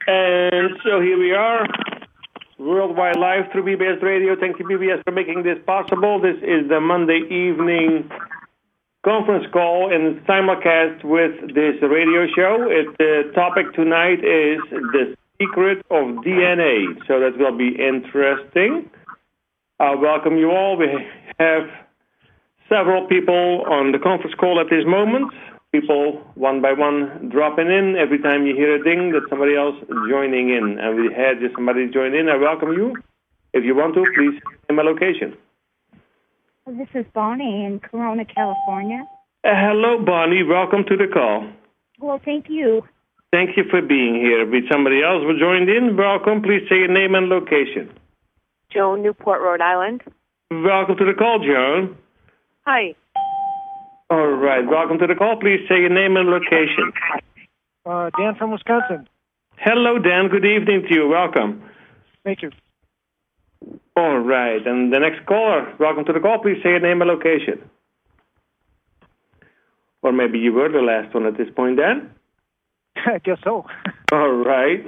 And so here we are, worldwide live through BBS Radio. Thank you, BBS, for making this possible. This is the Monday evening conference call and simulcast with this radio show. The topic tonight is the secret of DNA. So that will be interesting. I welcome you all. We have several people on the conference call at this moment. People one by one dropping in. Every time you hear a ding, that's somebody else joining in. And we had just somebody join in. I welcome you. If you want to, please name a location. This is Bonnie in Corona, California. Hello, Bonnie. Welcome to the call. Well, thank you. Thank you for being here. If somebody else who joined in, welcome. Please say your name and location. Joan, Newport, Rhode Island. Welcome to the call, Joan. Hi. All right. Welcome to the call. Please say your name and location. Dan from Wisconsin. Hello, Dan. Good evening to you. Welcome. Thank you. All right. And the next caller, welcome to the call. Please say your name and location. Or maybe you were the last one at this point, Dan? I guess so. All right.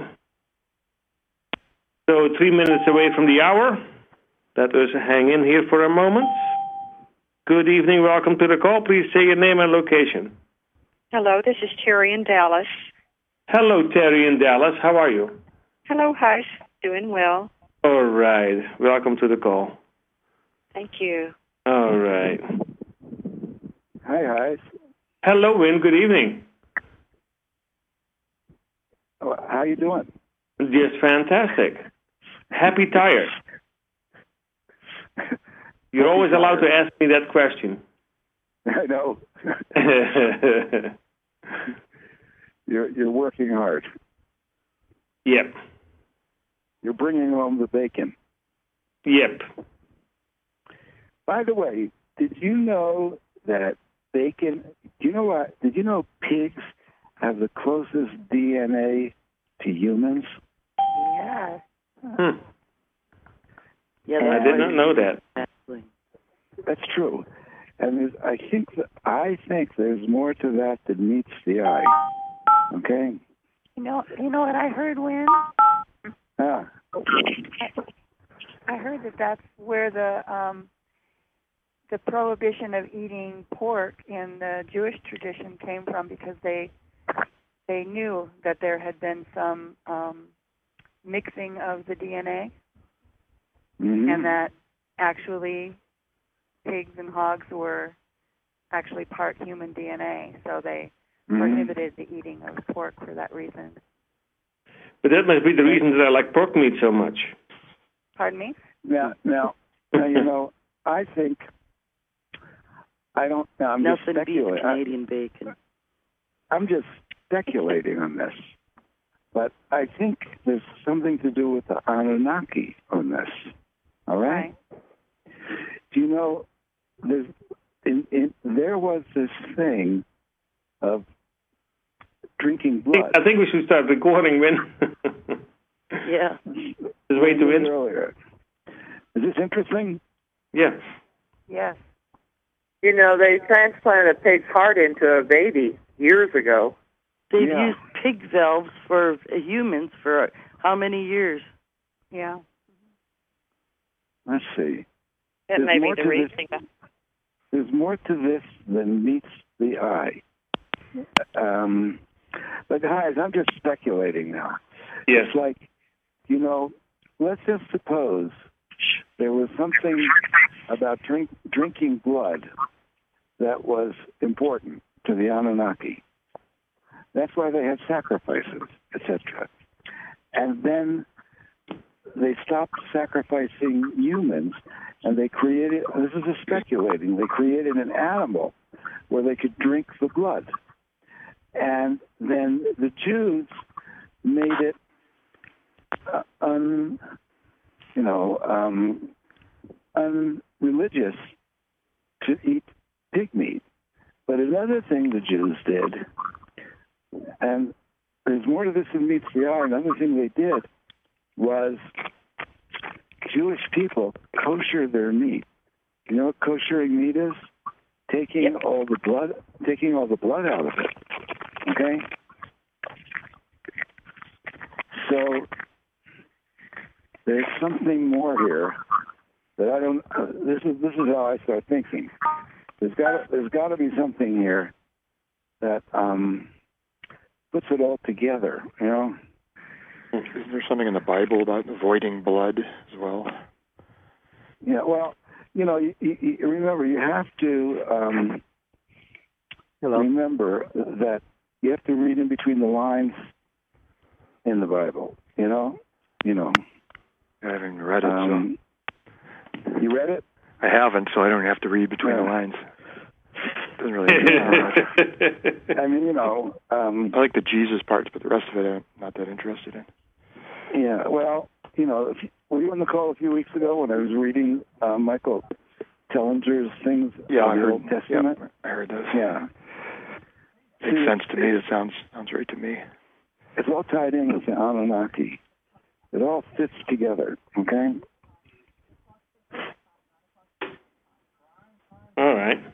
So 3 minutes away from the hour. Let us hang in here for a moment. Good evening. Welcome to the call. Please say your name and location. Hello, this is Terry in Dallas. Hello, Terry in Dallas. How are you? Hello, Hush. Doing well. All right. Welcome to the call. Thank you. All right. Hi. Hello, Win. Good evening. How you doing? Just fantastic. Happy tired. You're always allowed to ask me that question. I know. You're working hard. Yep. You're bringing home the bacon. Yep. By the way, did you know that bacon? Do you know what? Did you know pigs have the closest DNA to humans? Yeah. Yeah, I did not know that. That's true. And I think there's more to that than meets the eye. Okay? You know what I heard, Win? Yeah. I heard that's where the prohibition of eating pork in the Jewish tradition came from, because they knew that there had been some mixing of the DNA, and that actually pigs and hogs were actually part human DNA, so they prohibited the eating of pork for that reason. But that must be the reason that I like pork meat so much. Pardon me? Now, I think I'm Nothing just speculating. beats Canadian bacon. I'm just speculating on this, but I think there's something to do with the Anunnaki on this. All right? Do you know there was this thing of drinking blood? I think we should start recording, Win. Yeah. It's way too interesting. Earlier. Is this interesting? Yeah. Yes. You know, they transplanted a pig's heart into a baby years ago. They've used pig valves for humans for how many years? Yeah. Let's see. That may be the reason. There's more to this than meets the eye. But guys, I'm just speculating now. Yes. It's like, let's just suppose there was something about drinking blood that was important to the Anunnaki. That's why they had sacrifices, etc. And then they stopped sacrificing humans, and they created, this is a speculating, they created an animal where they could drink the blood. And then the Jews made it unreligious to eat pig meat. But another thing the Jews did, and there's more to this than meets the eye, another thing they did was Jewish people kosher their meat. You know what koshering meat is? Taking all the blood out of it. Okay? So there's something more here that I don't. This is how I start thinking. There's got to be something here that puts it all together. You know. Isn't there something in the Bible about avoiding blood as well? Yeah. Well, you know, you remember you have to remember that you have to read in between the lines in the Bible. You know. I haven't read it. So. You read it? I haven't, so I don't have to read between the lines. Doesn't really. I mean, you know. I like the Jesus parts, but the rest of it I'm not that interested in. Yeah. Well, you know, were you on the call a few weeks ago when I was reading Michael Tellinger's things in the Old Testament? Yeah, I heard those. Yeah. Makes sense to me. It sounds right to me. It's all tied in with the Anunnaki. It all fits together, okay? All right.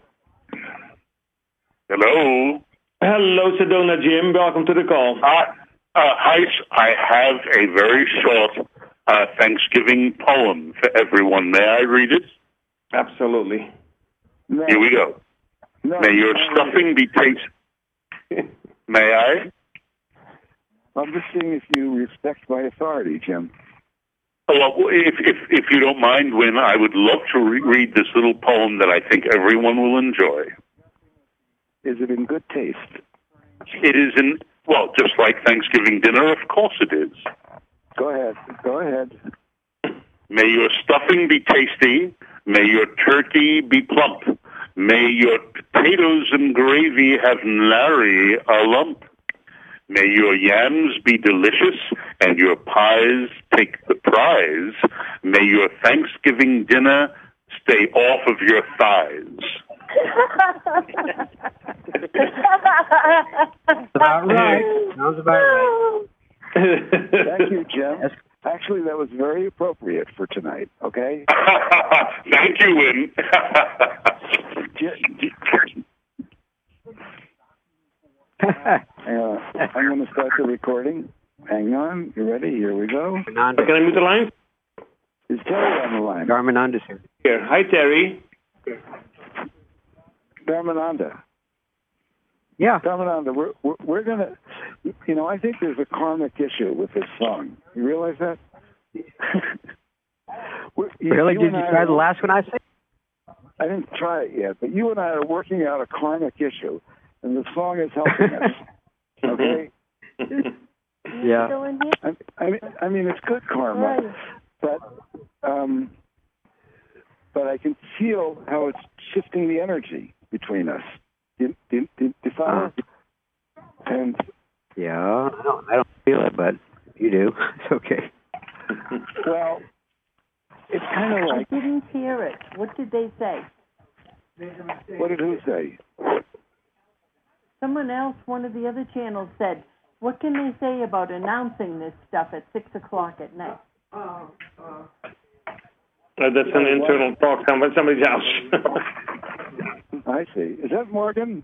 Hello. Hello, Sedona Jim. Welcome to the call. Hi. I have a very short Thanksgiving poem for everyone. May I read it? Absolutely. No. Here we go. No, May your stuffing be tasted. May I? I'm just seeing if you respect my authority, Jim. Well, if you don't mind, Win, I would love to read this little poem that I think everyone will enjoy. Is it in good taste? It is just like Thanksgiving dinner, of course it is. Go ahead. May your stuffing be tasty. May your turkey be plump. May your potatoes and gravy have nary a lump. May your yams be delicious and your pies take the prize. May your Thanksgiving dinner stay off of your thighs. About right. Sounds about right. Thank you, Jim. Actually, that was very appropriate for tonight, okay? Thank you, Win. I'm going to start the recording. Hang on. You ready? Here we go. Can I move the line? Is Terry on the line? Dharmananda's here. Here. Hi, Terry. Dharmananda. Yeah. Dharmananda, we're going to, you know, I think there's a karmic issue with this song. You realize that? Really? Did you try the last one I said? I didn't try it yet, but you and I are working out a karmic issue, and the song is helping us. Okay? Yeah. I mean, it's good karma, but I can feel how it's shifting the energy between us. Do you follow? And yeah, I don't feel it, but you do. It's okay. Well, it's kind of like. I didn't hear it. What did they say? What did who say? Someone else, one of the other channels said, what can they say about announcing this stuff at 6 o'clock at night? That's an internal talk with somebody's house. I see. Is that Morgan?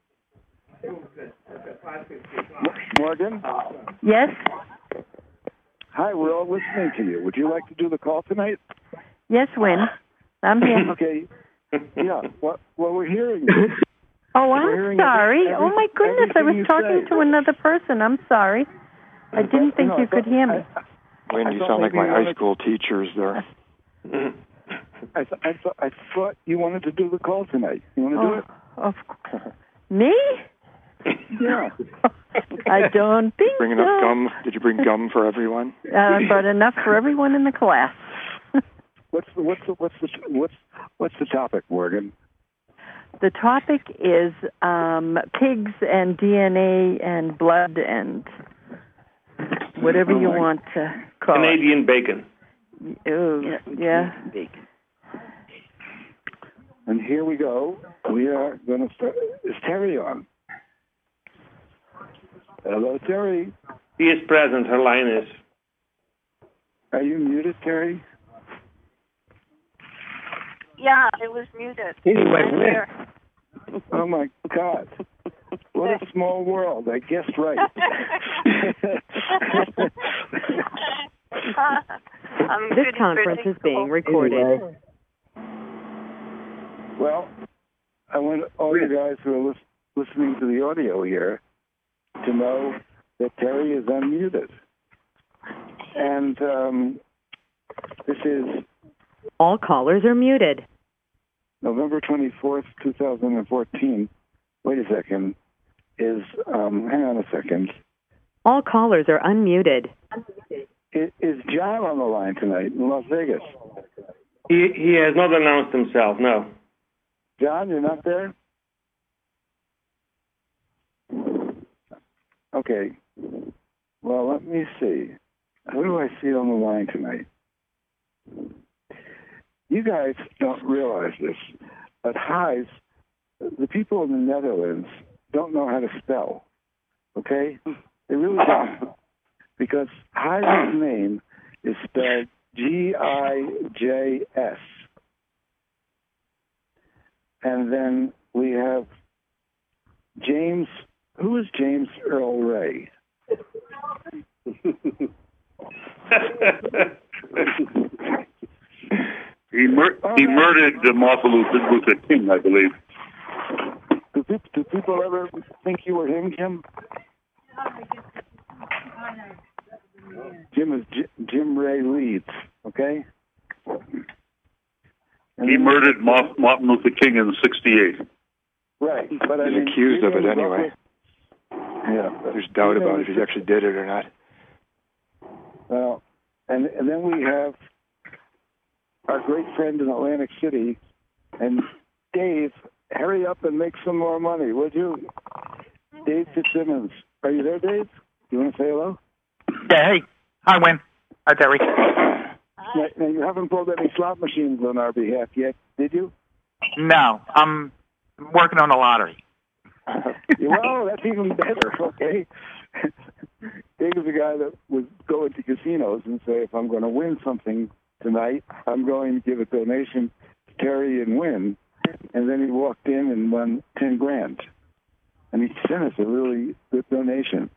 Morgan? Yes? Hi, we're all listening to you. Would you like to do the call tonight? Yes, Win. I'm here. Okay. Yeah. Well, we're hearing. Oh, I'm sorry. Oh, my goodness. I was talking to another person. I'm sorry. I didn't think you could hear me. Wayne, you sound like my high school teachers there. I thought you wanted to do the call tonight. You want to do it? Of course. Me? Yeah. I don't think Bring enough gum? Did you bring gum for everyone? But enough for everyone in the class. What's the topic, Morgan? The topic is pigs and DNA and blood and whatever you want to call Canadian bacon. Oh, yeah. Bacon. And here we go. We are going to start. Is Terry on? Hello, Terry. She is present. Her line is. Are you muted, Terry? Yeah, it was muted. Anyway, oh my God. What a small world. I guessed right. This conference is being recorded. Anyway. Well, I want all you guys who are listening to the audio here to know that Terry is unmuted. And this is All callers are muted. November 24th, 2014. Wait a second. Hang on a second. All callers are unmuted. Is John on the line tonight in Las Vegas? He has not announced himself, no. John, you're not there? Okay. Well, let me see. Who do I see on the line tonight? You guys don't realize this, but Heis, the people in the Netherlands don't know how to spell, okay? They really don't. Because Heis' name is spelled G-I-J-S. And then we have James. Who is James Earl Ray? He murdered Martin Luther King, I believe. Do people ever think you were him, Jim? Jim is Jim Ray Leeds, okay? And he murdered Martin Luther King in '68. Right, but he's accused of it anyway. Yeah, there's doubt about if he actually did it or not. Well, and then we have our great friend in Atlantic City, and Dave. Hurry up and make some more money, would you? Dave Fitzsimmons. Are you there, Dave? You want to say hello? Yeah, hey. Hi, Win. Hi, Terry. Now, you haven't pulled any slot machines on our behalf yet, did you? No, I'm working on the lottery. Well, that's even better, okay? Dave is a guy that would go into casinos and say, if I'm going to win something tonight, I'm going to give a donation to Terry and win. And then he walked in and won $10,000, and he sent us a really good donation.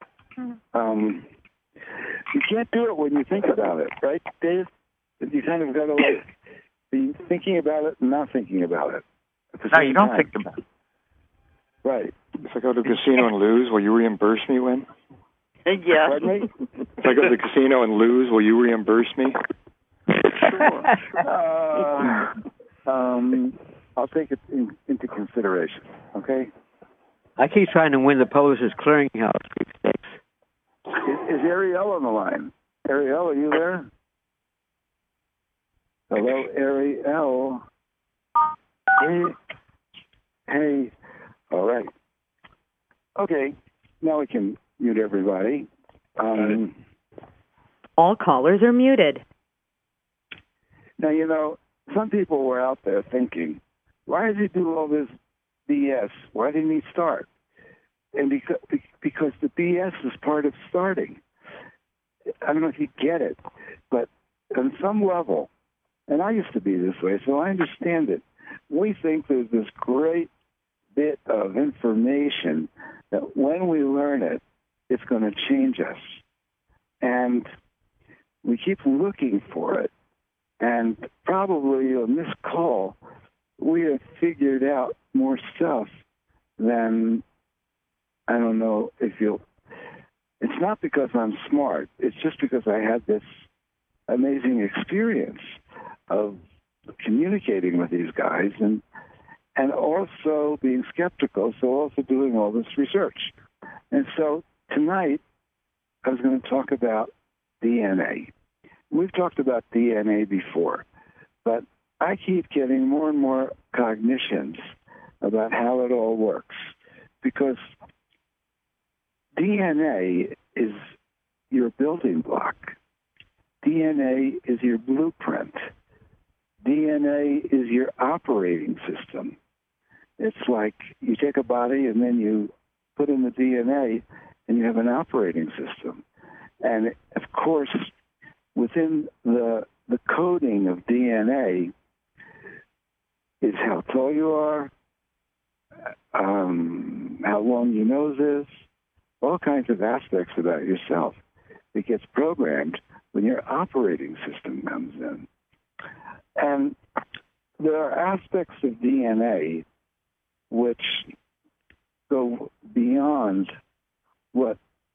You can't do it when you think about it, right, Dave? You kind of got to be thinking about it and not thinking about it. No, you don't think about it. Right. If I go to the casino and lose, will you reimburse me, Win? Yeah. Pardon me? If I go to the casino and lose, will you reimburse me? I'll take it into consideration, okay? I keep trying to win the Posers Clearinghouse sweepstakes. Is Ariel on the line? Ariel, are you there? Hello, Ariel. Hey. All right. Okay. Now we can mute everybody. All callers are muted. Now, you know, some people were out there thinking, why does he do all this BS? Why didn't he start? And because the BS is part of starting. I don't know if you get it, but on some level, and I used to be this way, so I understand it. We think there's this great bit of information that when we learn it, it's going to change us. And we keep looking for it. And probably on this call, we have figured out more stuff than, I don't know if you'll, it's not because I'm smart. It's just because I had this amazing experience of communicating with these guys and also being skeptical, so also doing all this research. And so tonight, I was going to talk about DNA. We've talked about DNA before, but I keep getting more and more cognitions about how it all works, because DNA is your building block. DNA is your blueprint. DNA is your operating system. It's like you take a body and then you put in the DNA and you have an operating system. And, of course, within the coding of DNA is how tall you are, how long your nose is, all kinds of aspects about yourself. It gets programmed when your operating system comes in. And there are aspects of DNA which go beyond what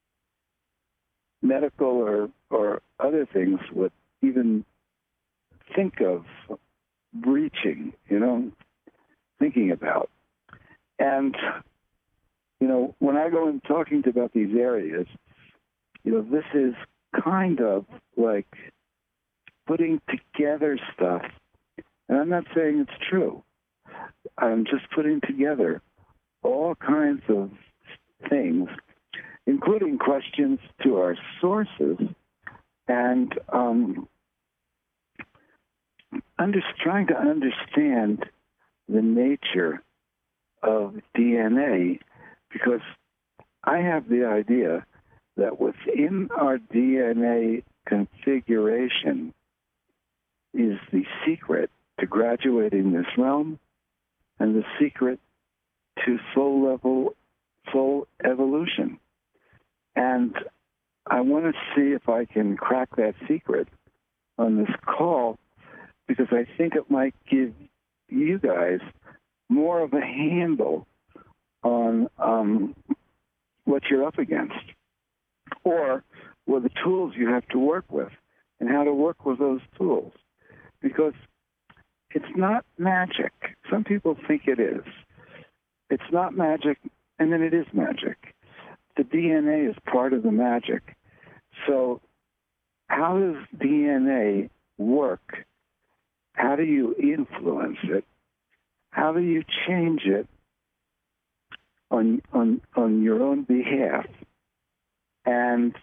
medical or other things would even think of breaching, thinking about. And, when I go in talking about these areas, this is kind of like putting together stuff. And I'm not saying it's true. I'm just putting together all kinds of things, including questions to our sources, and trying to understand the nature of DNA, because I have the idea that within our DNA configuration is the secret to graduating this realm and the secret to soul evolution. And I want to see if I can crack that secret on this call, because I think it might give you guys more of a handle on what you're up against, or what the tools you have to work with, and how to work with those tools. Because it's not magic. Some people think it is. It's not magic, and then it is magic. The DNA is part of the magic. So how does DNA work? How do you influence it? How do you change it on your own behalf? And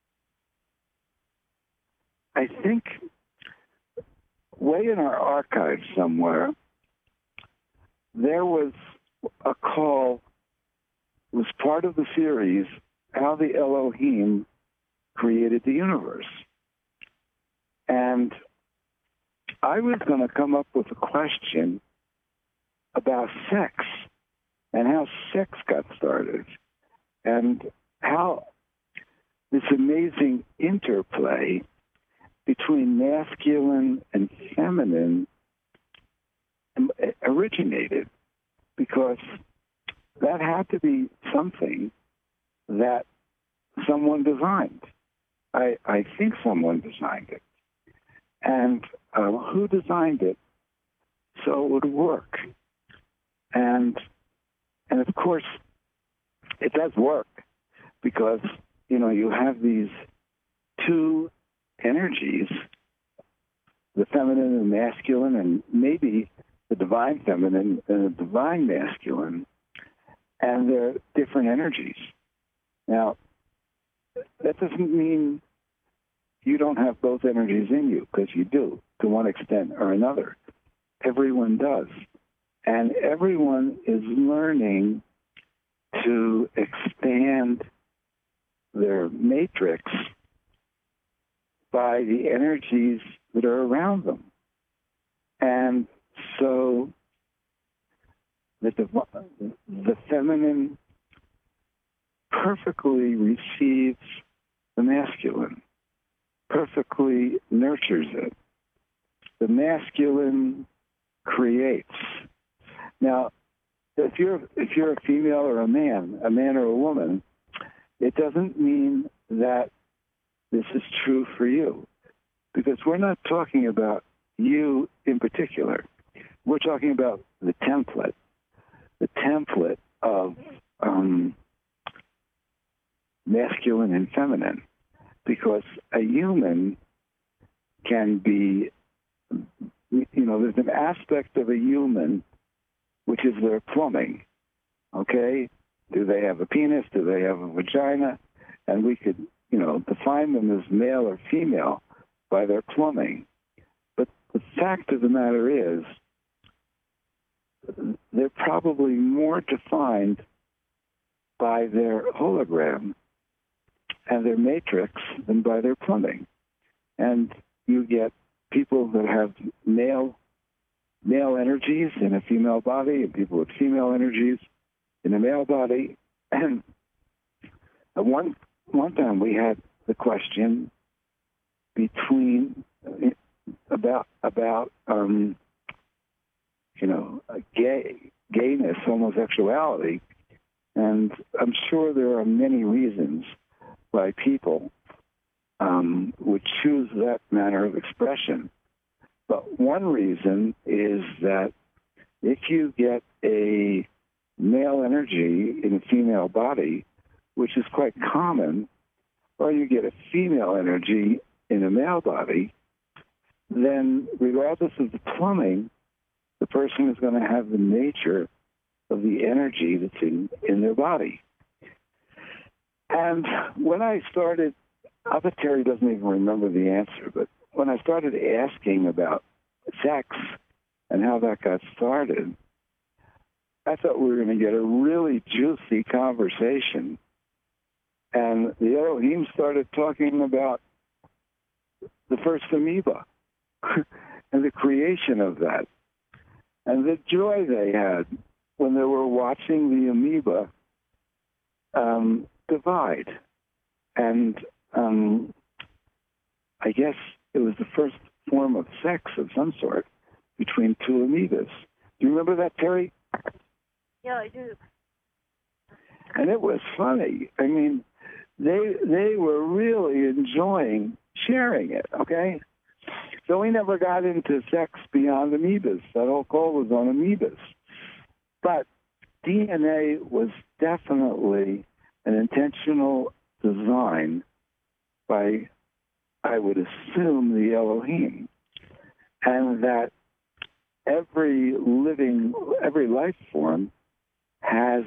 I think way in our archives somewhere, there was a call, was part of the series, how the Elohim created the universe. And I was going to come up with a question about sex and how sex got started and how this amazing interplay between masculine and feminine originated, because that had to be something that someone designed. I think someone designed it. And who designed it so it would work? And of course, it does work, because, you have these two energies, the feminine and masculine, and maybe the divine feminine and the divine masculine, and they're different energies. Now, that doesn't mean you don't have both energies in you, because you do, to one extent or another. Everyone does. And everyone is learning to expand their matrix by the energies that are around them. And so the feminine perfectly receives the masculine, perfectly nurtures it. The masculine creates. Now, if you're a female or a man or a woman, it doesn't mean that this is true for you, because we're not talking about you in particular. We're talking about the template of masculine and feminine, because a human can be, there's an aspect of a human which is their plumbing, okay? Do they have a penis? Do they have a vagina? And we could, define them as male or female by their plumbing. But the fact of the matter is, they're probably more defined by their hologram and their matrix than by their plumbing. And you get people that have male energies in a female body, and people with female energies in a male body. And at one time we had the question, between about gayness, homosexuality, and I'm sure there are many reasons why people would choose that manner of expression. But one reason is that if you get a male energy in a female body, which is quite common, or you get a female energy in a male body, then regardless of the plumbing, the person is going to have the nature of the energy that's in their body. And when I started, I bet Terry doesn't even remember the answer, but when I started asking about sex and how that got started, I thought we were going to get a really juicy conversation. And the Elohim started talking about the first amoeba and the creation of that, and the joy they had when they were watching the amoeba divide. And I guess it was the first form of sex of some sort between two amoebas. Do you remember that, Terry? Yeah, I do. And it was funny. I mean, they were really enjoying sharing it, okay? So we never got into sex beyond amoebas. That whole call was on amoebas. But DNA was definitely an intentional design by, I would assume, the Elohim. And that every life form has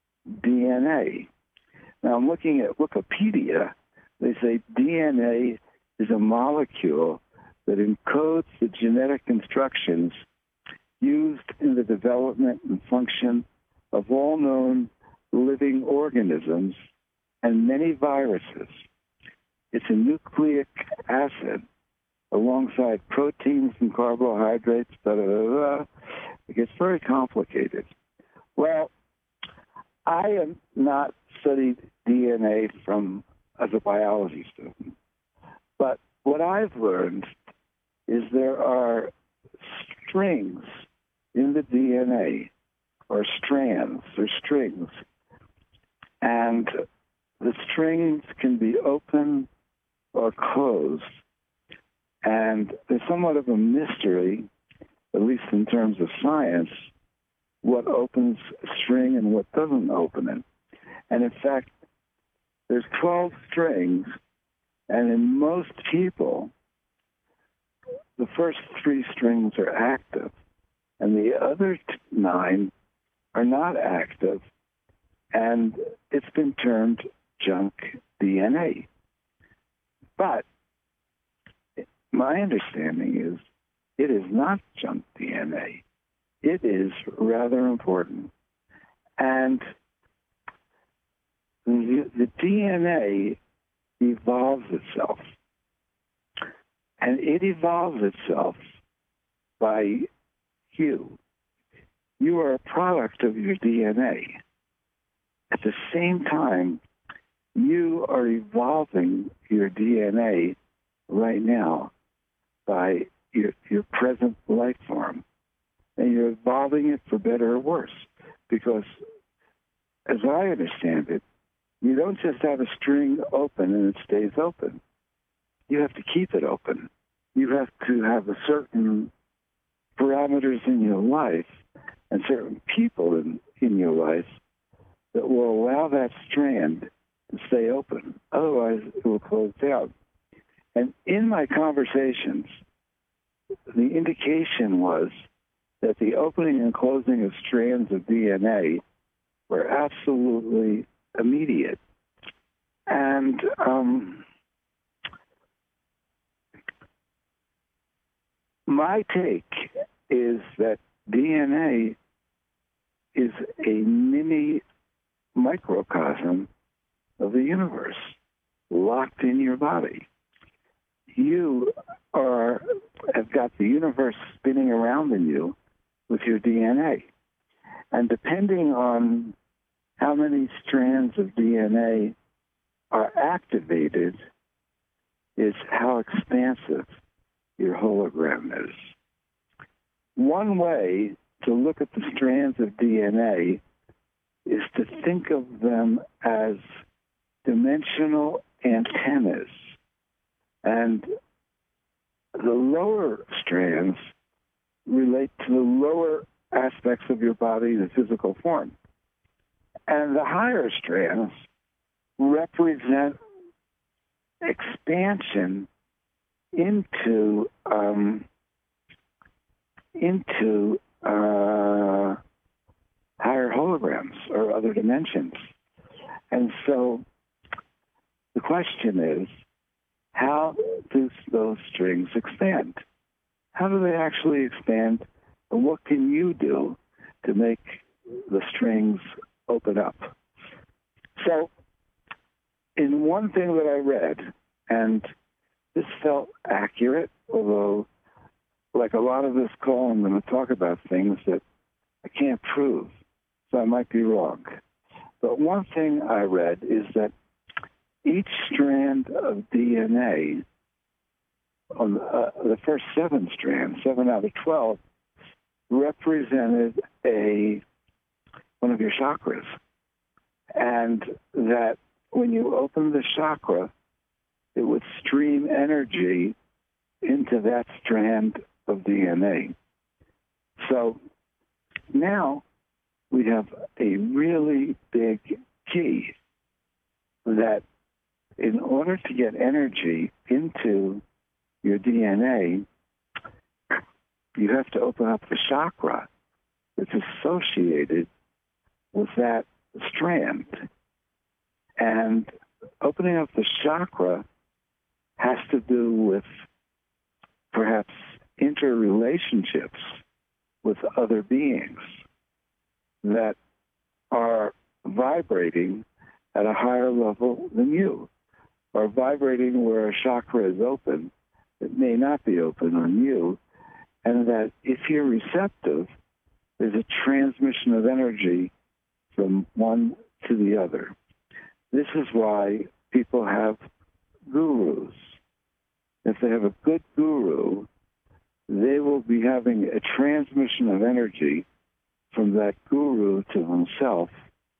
DNA. Now, I'm looking at Wikipedia. They say DNA is a molecule that encodes the genetic instructions used in the development and function of all known living organisms and many viruses. It's a nucleic acid alongside proteins and carbohydrates, It gets very complicated. Well, I have not studied DNA as a biology student, but what I've learned is there are strings in the DNA, or strands, or strings, and the strings can be open or closed, and there's somewhat of a mystery, at least in terms of science, what opens a string and what doesn't open it. And in fact, there's 12 strings, and in most people, the first 3 strings are active, and the other 9 are not active, and it's been termed junk DNA. But my understanding is it is not junk DNA. It is rather important. And the DNA evolves itself. And it evolves itself by you. You are a product of your DNA. At the same time, you are evolving your DNA right now by your present life form. And you're evolving it for better or worse. Because, as I understand it, you don't just have a string open and it stays open. You have to keep it open. You have to have a certain parameters in your life and certain people in your life that will allow that strand to stay open. Otherwise, it will close down. And in my conversations, the indication was that the opening and closing of strands of DNA were absolutely immediate. And my take is that DNA is a mini microcosm of the universe locked in your body. You have got the universe spinning around in you with your DNA. And depending on how many strands of DNA are activated, is how expansive your hologram is. One way to look at the strands of DNA is to think of them as dimensional antennas. And the lower strands relate to the lower aspects of your body, the physical form. And the higher strands represent expansion into higher holograms or other dimensions. And so the question is, how do those strings expand? How do they actually expand? And what can you do to make the strings open up? So, in one thing that I read, and this felt accurate, although, like a lot of this call, I'm going to talk about things that I can't prove, so I might be wrong. But one thing I read is that each strand of DNA, on the first 7 strands, 7 out of 12, represented one of your chakras. And that when you open the chakra, it would stream energy into that strand of DNA. So now we have a really big key that in order to get energy into your DNA, you have to open up the chakra that's associated with that strand. And opening up the chakra has to do with perhaps interrelationships with other beings that are vibrating at a higher level than you, or vibrating where a chakra is open that may not be open on you, and that if you're receptive, there's a transmission of energy from one to the other. This is why people have gurus. If they have a good guru, they will be having a transmission of energy from that guru to himself,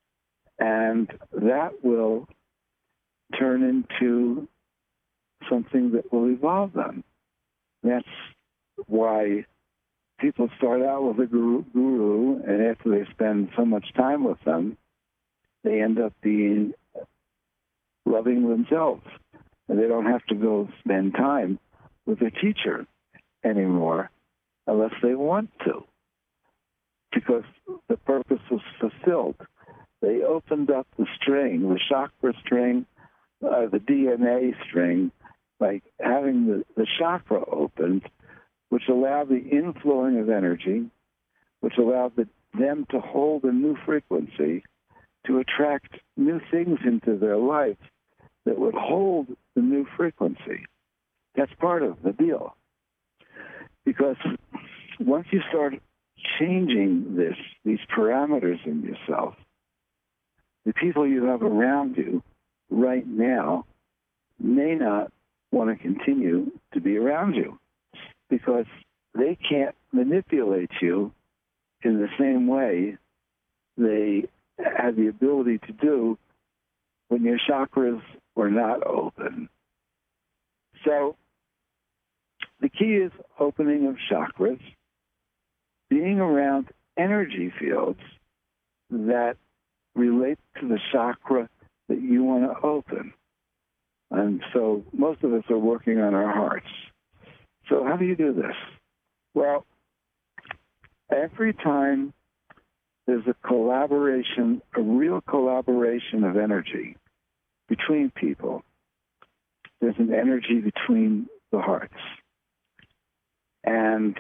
and that will turn into something that will evolve them. That's why people start out with a guru, and after they spend so much time with them, they end up being loving themselves. And they don't have to go spend time with a teacher anymore unless they want to, because the purpose was fulfilled. They opened up the string, the chakra string, the DNA string, by having the chakra opened, which allowed the inflowing of energy, which allowed them to hold a new frequency, to attract new things into their life that would hold the new frequency. That's part of the deal. Because once you start changing these parameters in yourself, the people you have around you right now may not want to continue to be around you because they can't manipulate you in the same way they had the ability to do when your chakras were not open. So the key is opening of chakras, being around energy fields that relate to the chakra that you want to open. And so most of us are working on our hearts. So how do you do this? Well, every time there's a collaboration, a real collaboration of energy between people, there's an energy between the hearts. And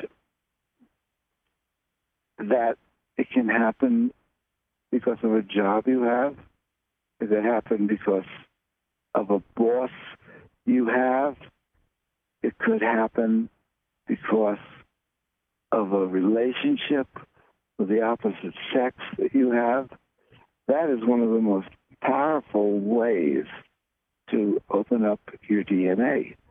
that it can happen because of a job you have. It can happen because of a boss you have. It could happen because of a relationship with the opposite sex that you have. That is one of the most powerful ways to open up your DNA.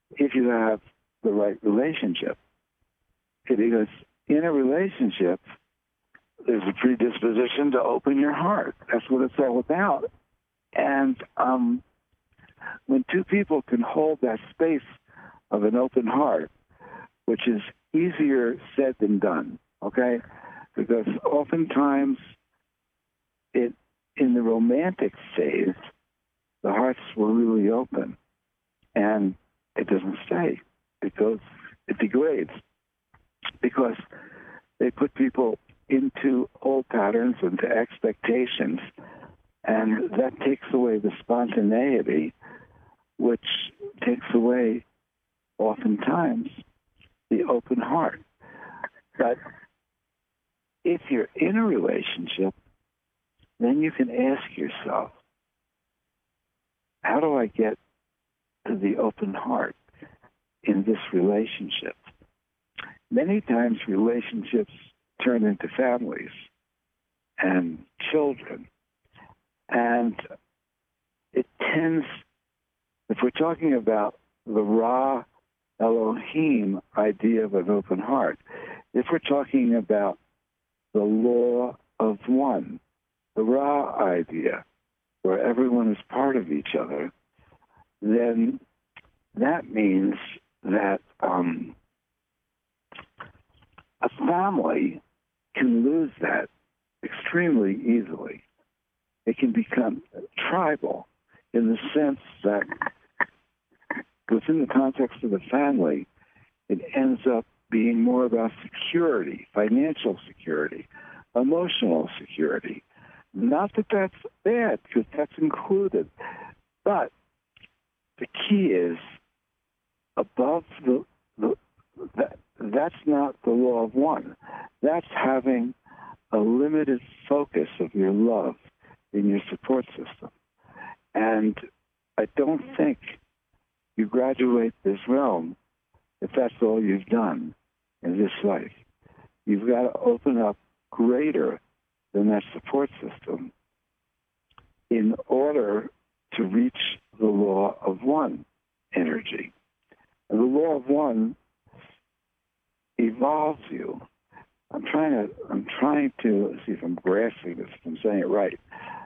if you have the right relationship. Because in a relationship, there's a predisposition to open your heart. That's what it's all about. And when two people can hold that space of an open heart, which is easier said than done, okay? Because oftentimes in the romantic phase, the hearts were really open, and it doesn't stay. It degrades, because they put people into old patterns, into expectations, and that takes away the spontaneity, which takes away, oftentimes, the open heart. But if you're in a relationship, then you can ask yourself, how do I get to the open heart in this relationship? Many times relationships turn into families and children. And it tends, if we're talking about the Ra Elohim idea of an open heart, if we're talking about the law of one, the Ra idea, where everyone is part of each other, then that means that a family can lose that extremely easily. It can become tribal in the sense that within the context of the family, it ends up being more about security, financial security, emotional security. Not that that's bad, because that's included. But the key is, above that's not the law of one. That's having a limited focus of your love in your support system. And I don't think you graduate this realm if that's all you've done in this life. You've got to open up greater than that support system in order to reach the law of one energy. And the law of one evolves you. I'm trying to see if I'm grasping this, if I'm saying it right.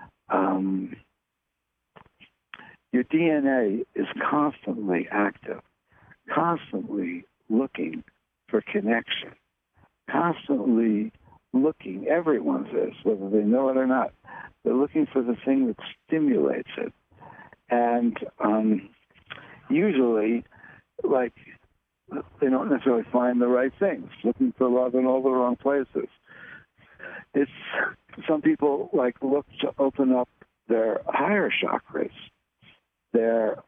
Your DNA is constantly active, constantly looking for connection, constantly looking, everyone's is, whether they know it or not. They're looking for the thing that stimulates it. And usually, like, they don't necessarily find the right things, looking for love in all the wrong places. It's, some people look to open up their higher chakras, their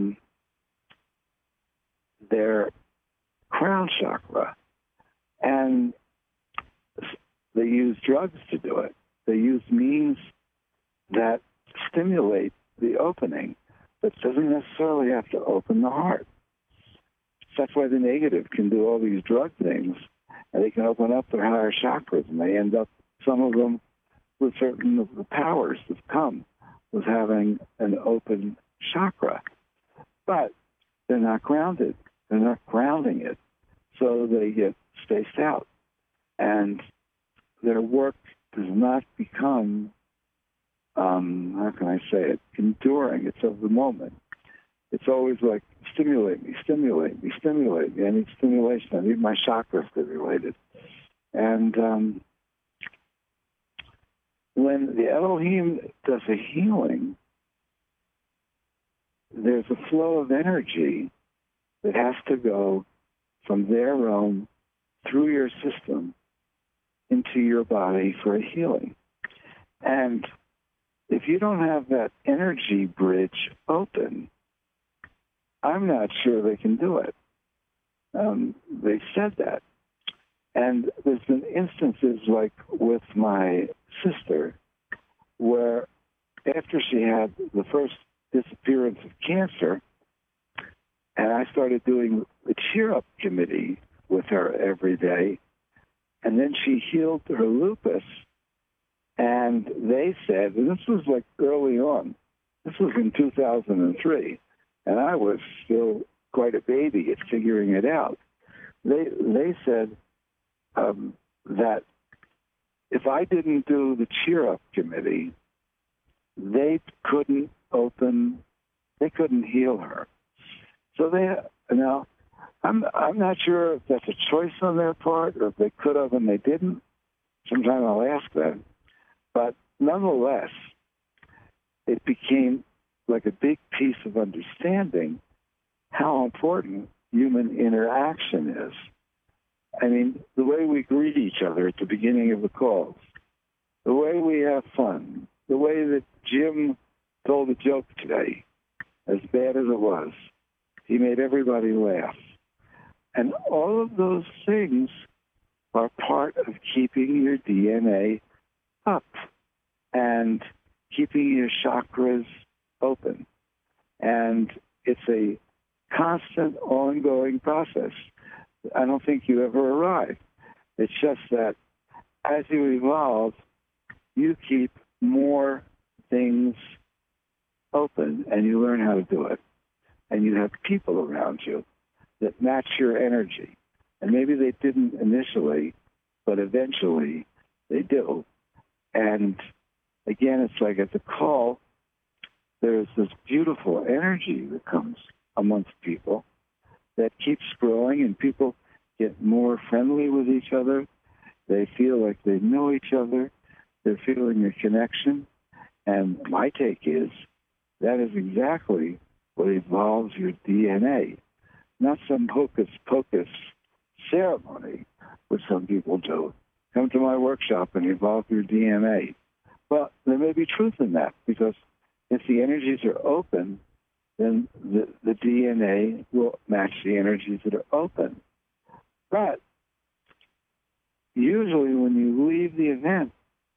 crown chakra, and they use drugs to do it. They use means that stimulate the opening, but doesn't necessarily have to open the heart. That's why the negative can do all these drug things, and they can open up their higher chakras, and they end up, some of them, with certain of the powers that come with having an open chakra. But they're not grounded. They're not grounding it, so they get spaced out. And their work does not become, how can I say it, enduring. It's of the moment. It's always like, stimulate me, stimulate me, stimulate me. I need stimulation. I need my chakra stimulated. And when the Elohim does a healing, there's a flow of energy that has to go from their realm through your system into your body for a healing. And if you don't have that energy bridge open, I'm not sure they can do it. They said that. And there's been instances like with my sister where after she had the first disappearance of cancer, and I started doing the cheer-up committee with her every day, and then she healed her lupus, and they said, and this was like early on, this was in 2003, and I was still quite a baby at figuring it out. They said that if I didn't do the cheer up committee, they couldn't heal her. So now I'm not sure if that's a choice on their part or if they could have and they didn't. Sometime I'll ask them. But nonetheless, it became like a big piece of understanding how important human interaction is. I mean, the way we greet each other at the beginning of the calls, the way we have fun, the way that Jim told a joke today, as bad as it was, he made everybody laugh. And all of those things are part of keeping your DNA up and keeping your chakras open. And it's a constant, ongoing process. I don't think you ever arrive. It's just that as you evolve, you keep more things open and you learn how to do it. And you have people around you that match your energy. And maybe they didn't initially, but eventually they do. And again, it's like at the call, there's this beautiful energy that comes amongst people that keeps growing, and people get more friendly with each other. They feel like they know each other. They're feeling a connection. And my take is that is exactly what evolves your DNA, not some hocus-pocus ceremony, which some people do. Come to my workshop and evolve your DNA. Well, there may be truth in that, because if the energies are open, then the DNA will match the energies that are open. But usually when you leave the event,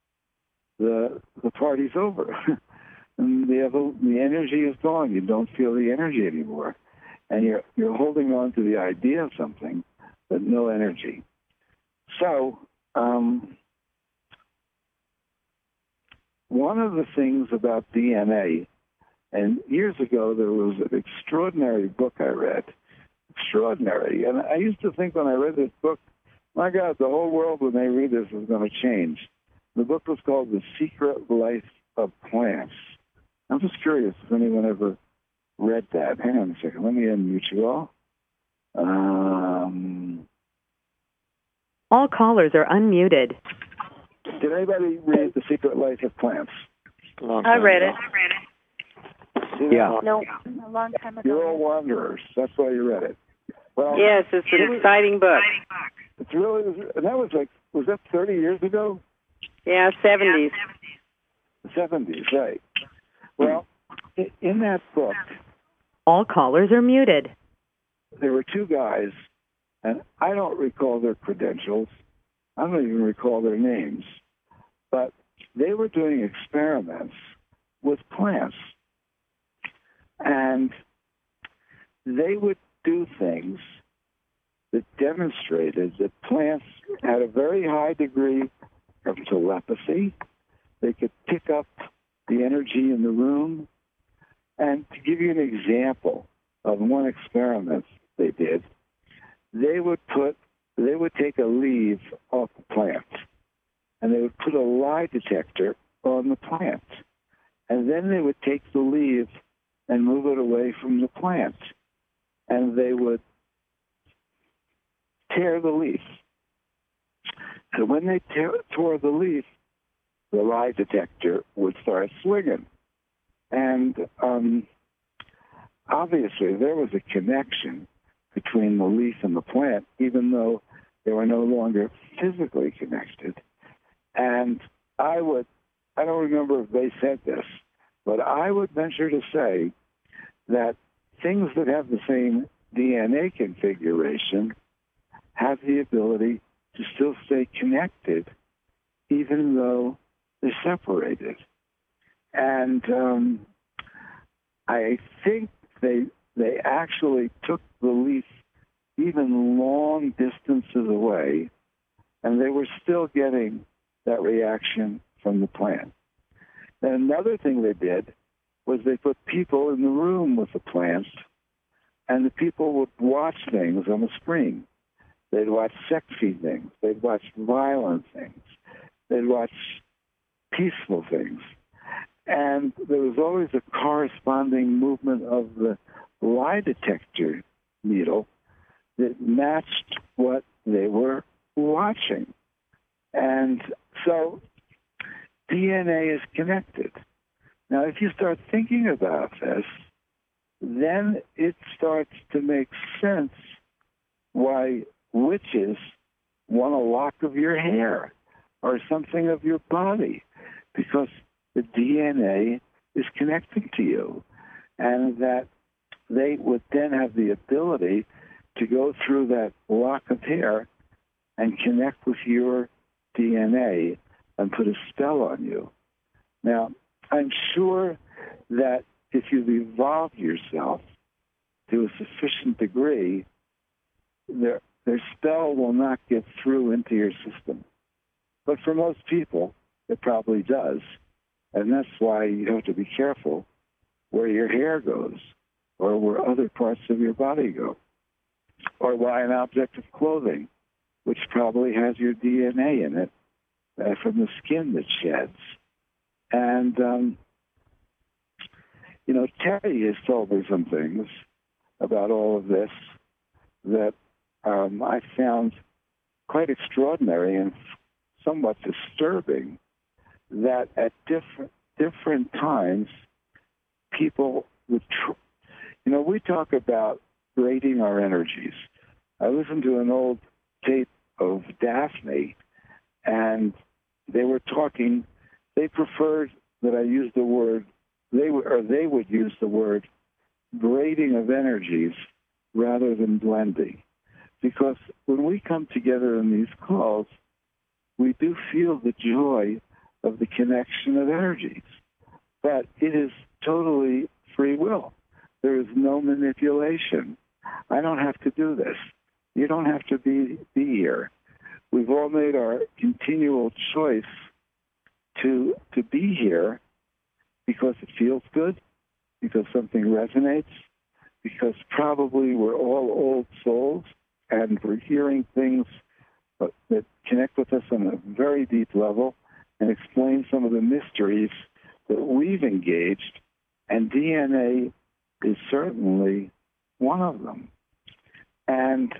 the party's over. And the energy is gone. You don't feel the energy anymore. And you're holding on to the idea of something, but no energy. So one of the things about DNA, and years ago there was an extraordinary book I read, extraordinary. And I used to think when I read this book, my God, the whole world when they read this is going to change. The book was called The Secret Life of Plants. I'm just curious if anyone ever read that. Hang on a second. Let me unmute you all. All callers are unmuted. Did anybody read The Secret Life of Plants? I read it. Yeah. No, a long time ago. You're all wanderers. That's why you read it. Well, Yes, it's an exciting book. It's really, and that was like, was that 30 years ago? Yeah, 70s. 70s, right. Well, in that book, all callers are muted. There were two guys, and I don't recall their credentials. I don't even recall their names. But they were doing experiments with plants. And they would do things that demonstrated that plants had a very high degree of telepathy. They could pick up the energy in the room. And to give you an example of one experiment they did, they would take a leaf off the plant, and they would put a lie detector on the plant. And then they would take the leaf and move it away from the plant. And they would tear the leaf. And when they tore the leaf, the lie detector would start swinging. And obviously there was a connection between the leaf and the plant, even though they were no longer physically connected. And I don't remember if they said this, but I would venture to say that things that have the same DNA configuration have the ability to still stay connected, even though they're separated. And I think they actually took the leaf even long distances away, and they were still getting that reaction from the plant. And another thing they did was they put people in the room with the plants And the people would watch things on the screen. They'd watch sexy things. They'd watch violent things. They'd watch peaceful things. And there was always a corresponding movement of the lie detector needle that matched what they were watching. And so DNA is connected. Now, if you start thinking about this, then it starts to make sense why witches want a lock of your hair or something of your body, because the DNA is connected to you, and that they would then have the ability to go through that lock of hair and connect with your DNA and put a spell on you. Now, I'm sure that if you've evolved yourself to a sufficient degree, their spell will not get through into your system. But for most people, it probably does. And that's why you have to be careful where your hair goes or where other parts of your body go, or why an object of clothing, which probably has your DNA in it, from the skin that sheds. And, Terry has told me some things about all of this that I found quite extraordinary and somewhat disturbing, that at different times people would, we talk about grading our energies. I listened to an old tape of Daphne, and they were talking, they preferred that I use the word, they would use the word grading of energies rather than blending. Because when we come together in these calls, we do feel the joy of the connection of energies. But it is totally free will. There is no manipulation. I don't have to do this. You don't have to be here. We've all made our continual choice to be here because it feels good, because something resonates, because probably we're all old souls and we're hearing things that connect with us on a very deep level and explain some of the mysteries that we've engaged, and DNA is certainly one of them. And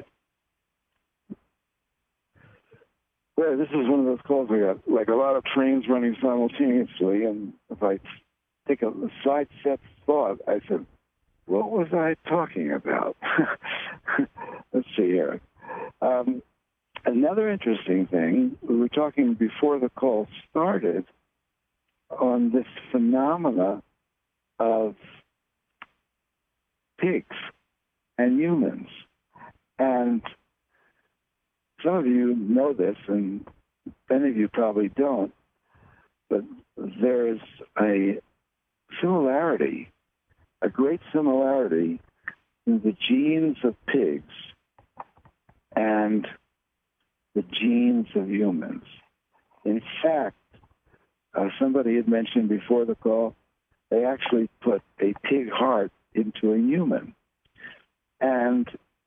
well, this is one of those calls we got like a lot of trains running simultaneously, and if I take a sidestep thought, I said, what was I talking about? Let's see here. Another interesting thing, we were talking before the call started on this phenomena of pigs and humans. And some of you know this, and many of you probably don't, but there's a similarity, a great similarity in the genes of pigs and the genes of humans. In fact, somebody had mentioned before the call, they actually put a pig heart into a human. And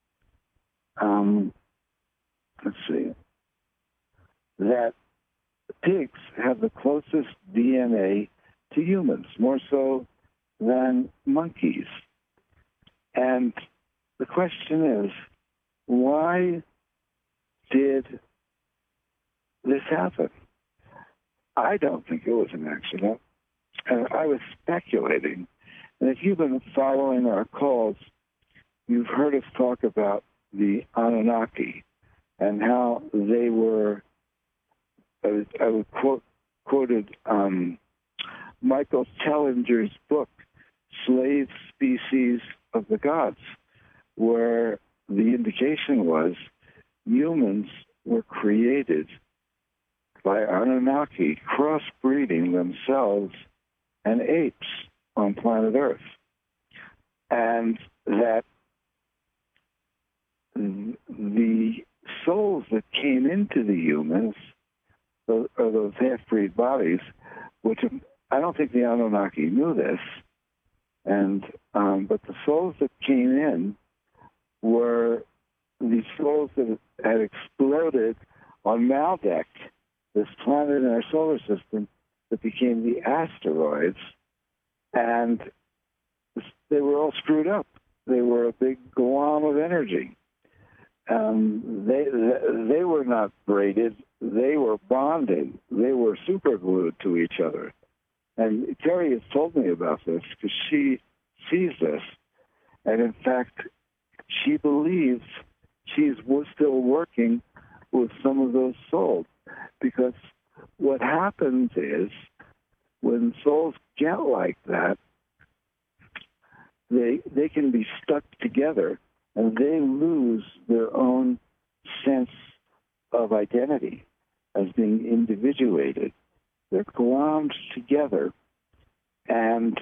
let's see, that pigs have the closest DNA to humans, more so than monkeys. And the question is, why did this happen? I don't think it was an accident. And I was speculating. And if you've been following our calls, you've heard us talk about the Anunnaki and how they were, I quoted Michael Tellinger's book, Slave Species of the Gods, where the indication was humans were created by Anunnaki crossbreeding themselves and apes on planet Earth. And that the souls that came into the humans, or those half-breed bodies, which I don't think the Anunnaki knew this, and but the souls that came in were these souls that had exploded on Maldek, this planet in our solar system that became the asteroids, and they were all screwed up. They were a big glom of energy. They were not braided. They were bonded. They were super glued to each other. And Terry has told me about this because she sees this. And in fact, she believes she's still working with some of those souls. Because what happens is when souls get like that, they can be stuck together and they lose their own sense of identity as being individuated. They're glommed together. And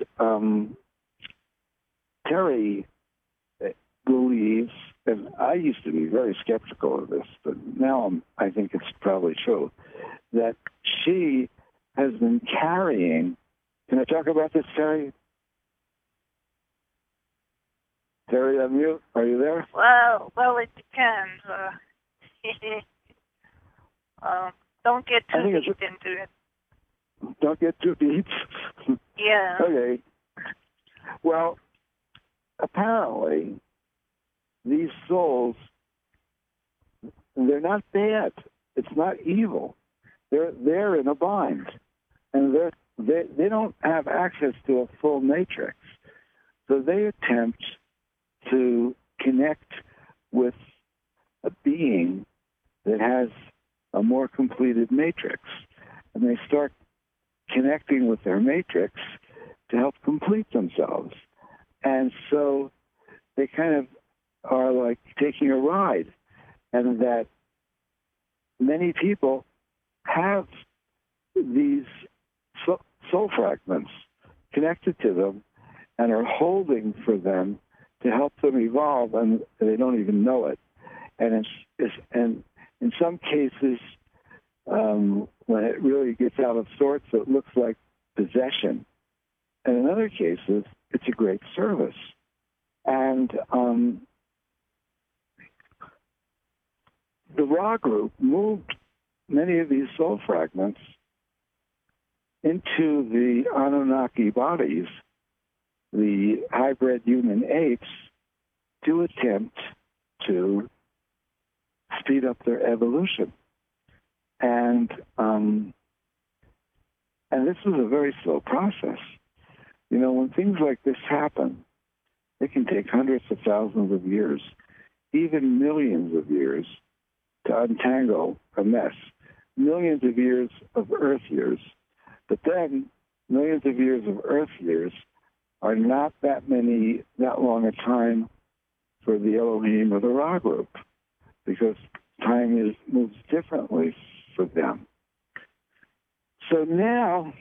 Terry believes, and I used to be very skeptical of this, but now I think it's probably true, that she has been carrying. Can I talk about this, Terry? Terry, unmute. Are you there? Well, it depends. Don't get too deep into it. Don't get too deep? Yeah. Okay. Well, apparently, these souls, they're not bad. It's not evil. They're in a bind. And they don't have access to a full matrix. So they attempt to connect with a being that has a more completed matrix. And they start connecting with their matrix to help complete themselves. And so they kind of are like taking a ride. And that many people have these soul fragments connected to them and are holding for them to help them evolve, and they don't even know it. And and in some cases, when it really gets out of sorts, it looks like possession. And in other cases, it's a great service. And the Ra group moved many of these soul fragments into the Anunnaki bodies, the hybrid human apes, to attempt to speed up their evolution. And this is a very slow process. You know, when things like this happen, it can take hundreds of thousands of years, even millions of years, to untangle a mess. Millions of years of Earth years. But then, millions of years of Earth years are not that long a time for the Elohim or the Ra group, because time moves differently for them. So now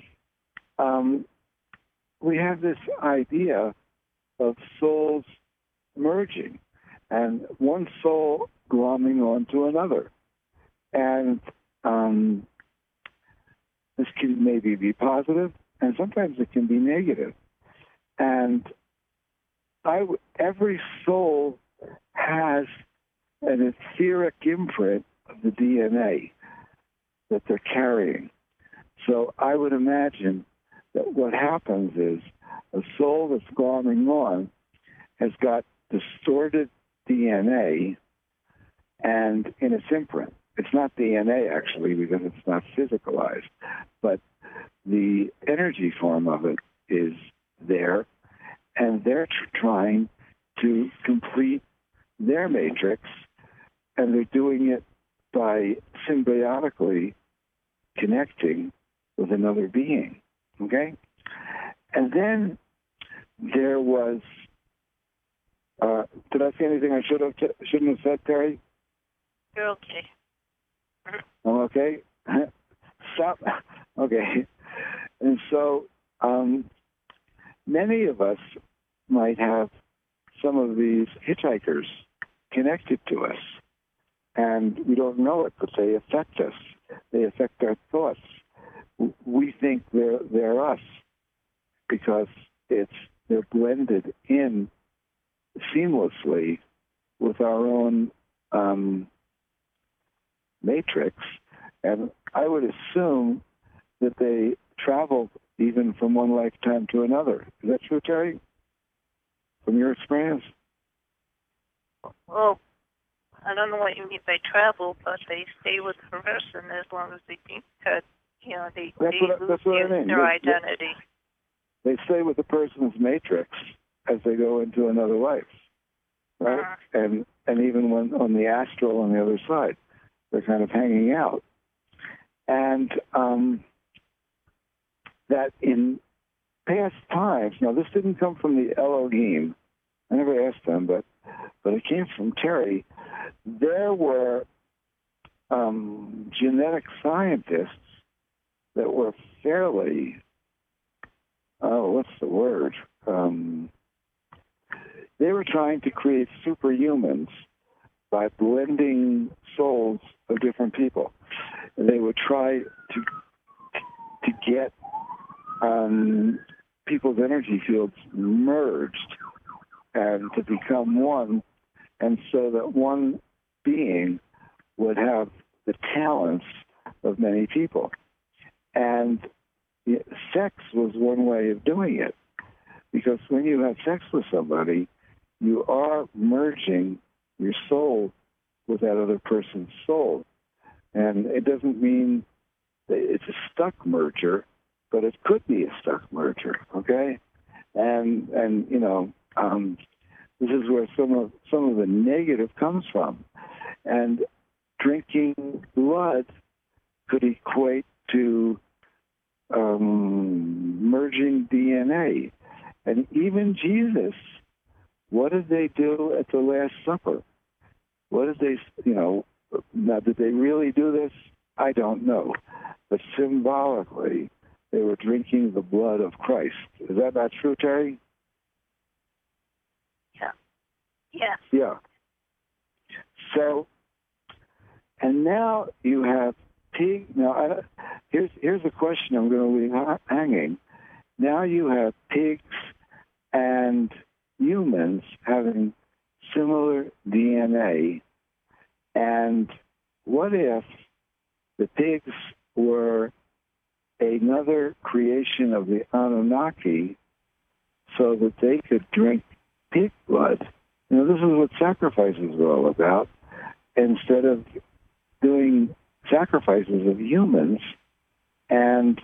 we have this idea of souls merging, and one soul glomming onto another. And this can maybe be positive, and sometimes it can be negative. And every soul has an etheric imprint of the DNA that they're carrying. So I would imagine that what happens is a soul that's glomming on has got distorted DNA and in its imprint. It's not DNA, actually, because it's not physicalized, but the energy form of it is there, and they're trying to complete their matrix, and they're doing it by symbiotically connecting with another being, okay? And then there was, did I say anything I shouldn't have said, Terry? You're okay. I'm okay? Stop. Okay. And so many of us might have some of these hitchhikers connected to us, and we don't know it, but they affect us. They affect our thoughts. We think they're us because they're blended in seamlessly with our own matrix, and I would assume that they traveled even from one lifetime to another. Is that true, Terry? From your experience? Well, I don't know what you mean by travel, but they stay with the person as long as they think that, they lose their identity. They stay with the person's matrix as they go into another life, right? And even when on the astral on the other side, they're kind of hanging out. And that in past times, now this didn't come from the Elohim. I never asked them, but it came from Terry. There were genetic scientists that were fairly, what's the word? They were trying to create superhumans by blending souls of different people. And they would try to get people's energy fields merged and to become one, and so that one being would have the talents of many people. And sex was one way of doing it, because when you have sex with somebody, you are merging your soul with that other person's soul. And it doesn't mean that it's a stuck merger, but it could be a stuck merger, okay? And this is where some of the negative comes from. And drinking blood could equate to merging DNA. And even Jesus, what did they do at the Last Supper? What did they, now did they really do this? I don't know. But symbolically, they were drinking the blood of Christ. Is that not true, Terry? Yeah. Yeah. Yeah. So, and now you have pig. Now, here's a question I'm going to leave hanging. Now you have pigs and humans having similar DNA, and what if the pigs were another creation of the Anunnaki so that they could drink pig blood? This is what sacrifices are all about. Instead of doing sacrifices of humans, and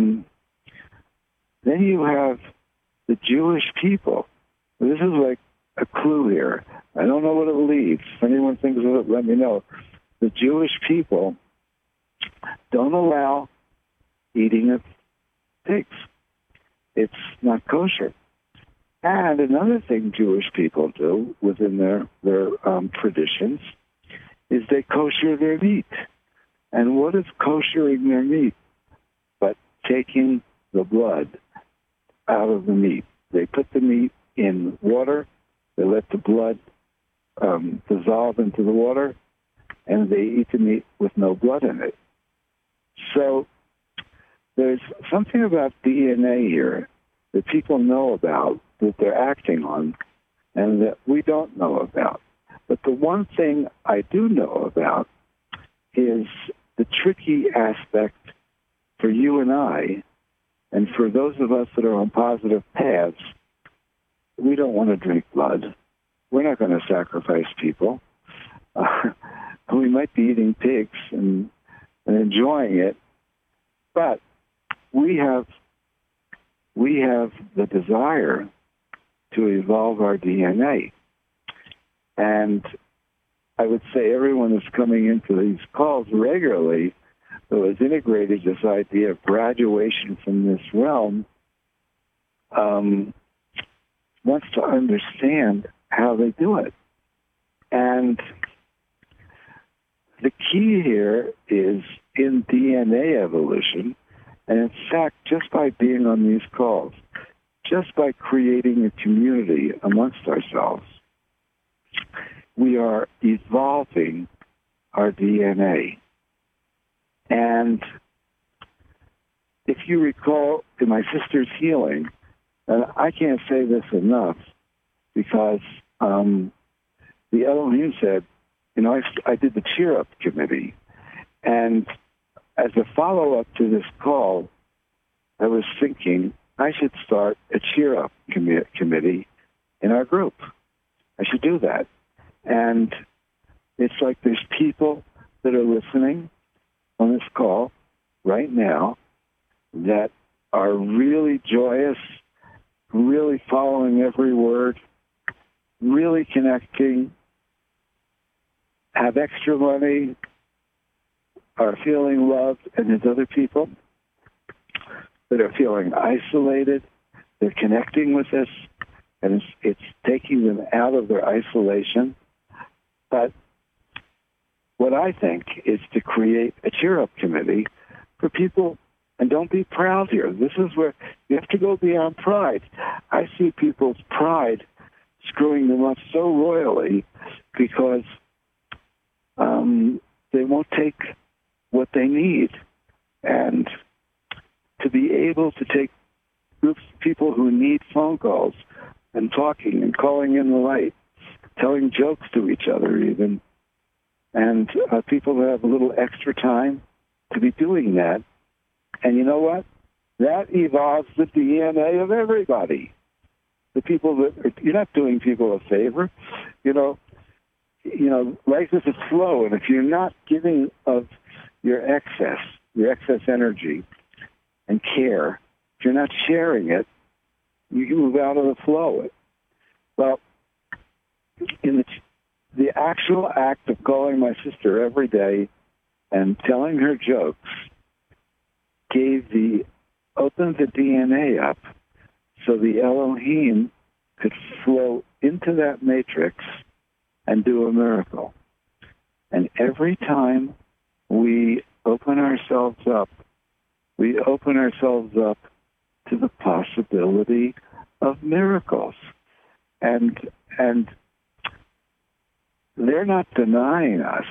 then you have the Jewish people. This is like a clue here. I don't know what it leads. If anyone thinks of it, let me know. The Jewish people don't allow eating of pigs. It's not kosher. And another thing Jewish people do within their traditions is they kosher their meat. And what is koshering their meat? But taking the blood out of the meat. They put the meat in water, they let the blood dissolve into the water, and they eat the meat with no blood in it. So there's something about DNA here that people know about, that they're acting on, and that we don't know about. But the one thing I do know about is the tricky aspect for you and I, and for those of us that are on positive paths. We don't want to drink blood. We're not going to sacrifice people. We might be eating pigs and enjoying it, but we have the desire to evolve our DNA. And I would say everyone that's coming into these calls regularly who has integrated this idea of graduation from this realm wants to understand how they do it. And the key here is in DNA evolution, and in fact, just by being on these calls, just by creating a community amongst ourselves, we are evolving our DNA. And if you recall in my sister's healing, and I can't say this enough because the Elohim said, you know, I did the Cheer Up Committee, and as a follow-up to this call, I was thinking I should start a Cheer Up committee in our group. I should do that. And it's like there's people that are listening on this call right now that are really joyous, really following every word, really connecting, have extra money, are feeling loved, and there's other people that are feeling isolated. They're connecting with us, and it's taking them out of their isolation. But what I think is to create a cheer-up committee for people, and don't be proud here. This is where you have to go beyond pride. I see people's pride screwing them up so royally because they won't take what they need. And to be able to take groups of people who need phone calls and talking and calling in the light, telling jokes to each other even, and people that have a little extra time to be doing that. And you know what? That evolves the DNA of everybody. The people that you're not doing people a favor. You know, life is a flow, and if you're not giving of your excess energy and care, if you're not sharing it, you can move out of the flow. Well, in the actual act of calling my sister every day and telling her jokes opened the DNA up so the Elohim could flow into that matrix and do a miracle. And every time we open ourselves up to the possibility of miracles. And they're not denying us.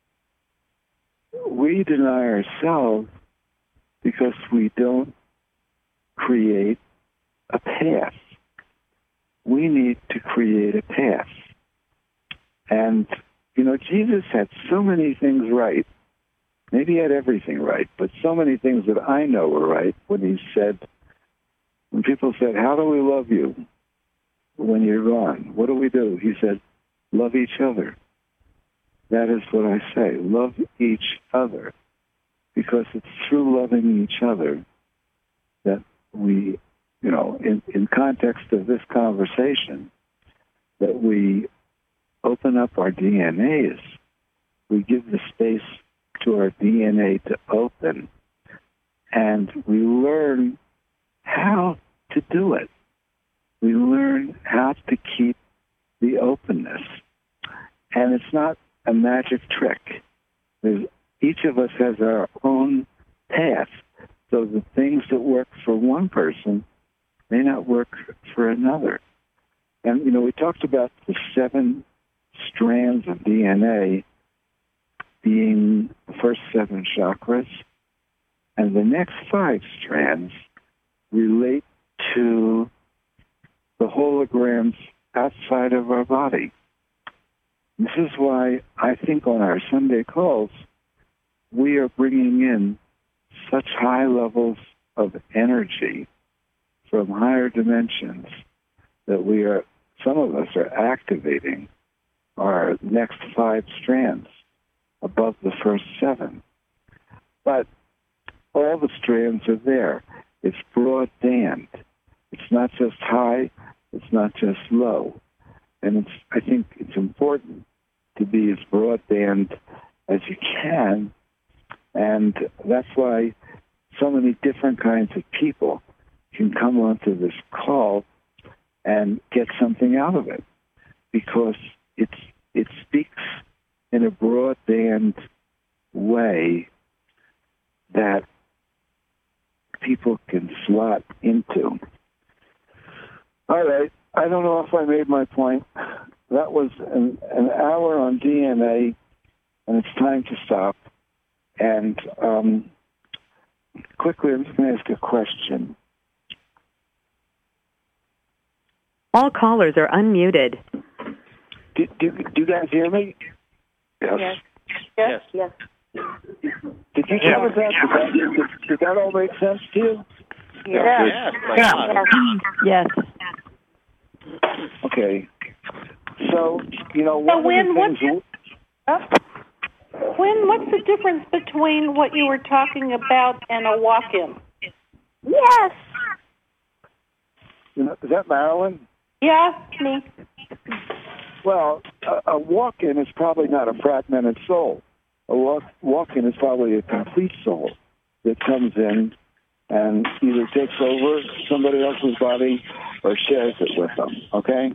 We deny ourselves because we don't create a path. We need to create a path. And, Jesus had so many things right. Maybe he had everything right, but so many things that I know were right when people said, how do we love you when you're gone? What do we do? He said, love each other. That is what I say, love each other, because it's through loving each other that we, in context of this conversation, that we open up our DNAs. We give the space to our DNA to open, and we learn how to do it. We learn how to keep the openness. And it's not a magic trick. Each of us has our own path, so the things that work for one person may not work for another. And, we talked about the 7 strands of DNA being the first 7 chakras, and the next 5 strands relate to the holograms outside of our body. This is why I think on our Sunday calls, we are bringing in such high levels of energy from higher dimensions that some of us are activating our next 5 strands above the first 7. But all the strands are there. It's broad-band. It's not just high. It's not just low. And I think it's important to be as broadband as you can. And that's why so many different kinds of people can come onto this call and get something out of it, because it speaks in a broadband way that people can slot into. All right. I don't know if I made my point. That was an hour on DNA, and it's time to stop. And quickly, I'm just going to ask a question. All callers are unmuted. Do you guys hear me? Yes. Yes. Did you tell us that? Did that all make sense to you? Yes. Okay. So, Wynn, what's the difference between what you were talking about and a walk-in? Yes. Is that Marilyn? Yeah, me. Well, a walk-in is probably not a fragmented soul. A walk-in is probably a complete soul that comes in and either takes over somebody else's body or shares it with them. Okay?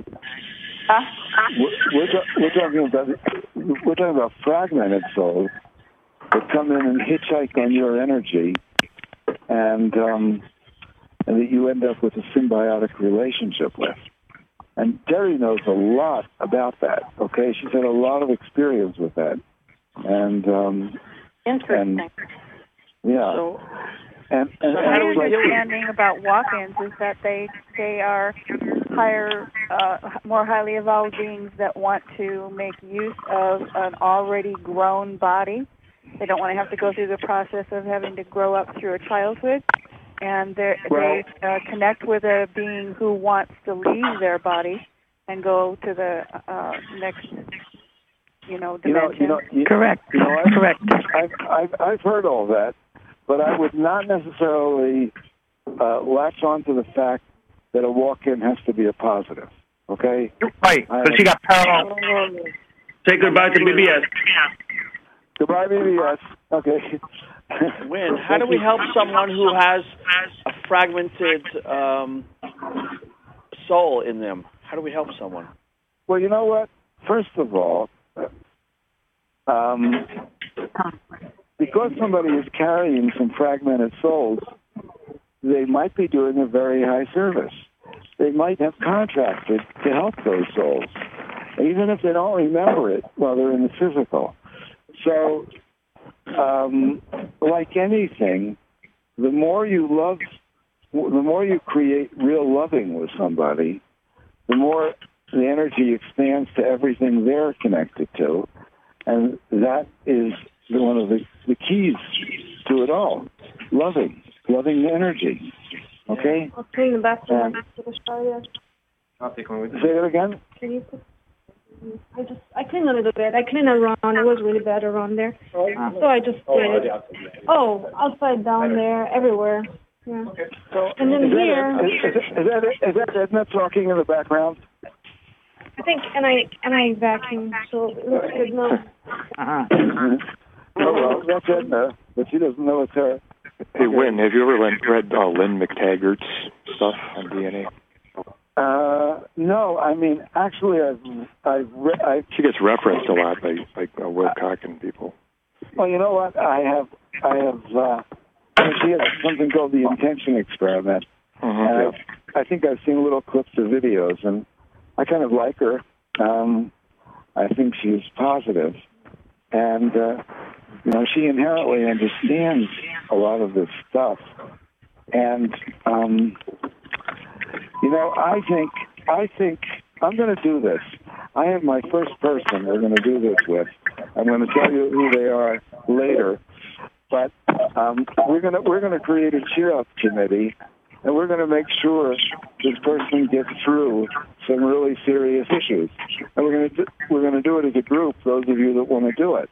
We're talking about fragmented souls that come in and hitchhike on your energy, and that you end up with a symbiotic relationship with. And Terry knows a lot about that. Okay, she's had a lot of experience with that, and interesting. Yeah. And my understanding about walk-ins is that they are higher, more highly evolved beings that want to make use of an already grown body. They don't want to have to go through the process of having to grow up through a childhood, and they connect with a being who wants to leave their body and go to the next, dimension. Correct. Correct. I've heard all that. But I would not necessarily latch on to the fact that a walk-in has to be a positive. Okay? Right, but she got parallel. Say goodbye to BBS. Goodbye, BBS. Okay. Wynn, how do we help someone who has a fragmented soul in them? How do we help someone? Well, you know what? First of all, because somebody is carrying some fragmented souls, they might be doing a very high service. They might have contracted to help those souls, even if they don't remember it while they're in the physical. So, like anything, the more you love, the more you create real loving with somebody, the more the energy expands to everything they're connected to, and that is one of the keys to it all. Loving the energy. Okay? I'll clean the bathroom after the shower. Say that again? Can you put, I cleaned a little bit. I cleaned around. It was really bad around there. So I just did. Outside, down there, everywhere. Yeah. So, and then here. Is that Edna talking in the background? I think, and I vacuum, so it looks good now. Oh, well, that's Edna, but she doesn't know it's her. Hey, Wynn, have you ever read Lynn McTaggart's stuff on DNA? No, I mean, actually, I've read. She gets referenced a lot by Wilcock and people. Well, you know what? I have. She has something called the Intention Experiment. Mm-hmm, I think I've seen little clips of videos, and I kind of like her. I think she's positive, and she inherently understands a lot of this stuff. And I think I'm going to do this. I have my first person we're going to do this with. I'm going to tell you who they are later, but we're going to create a cheer-up committee, and we're going to make sure this person gets through some really serious issues. And we're going to do it as a group. Those of you that want to do it.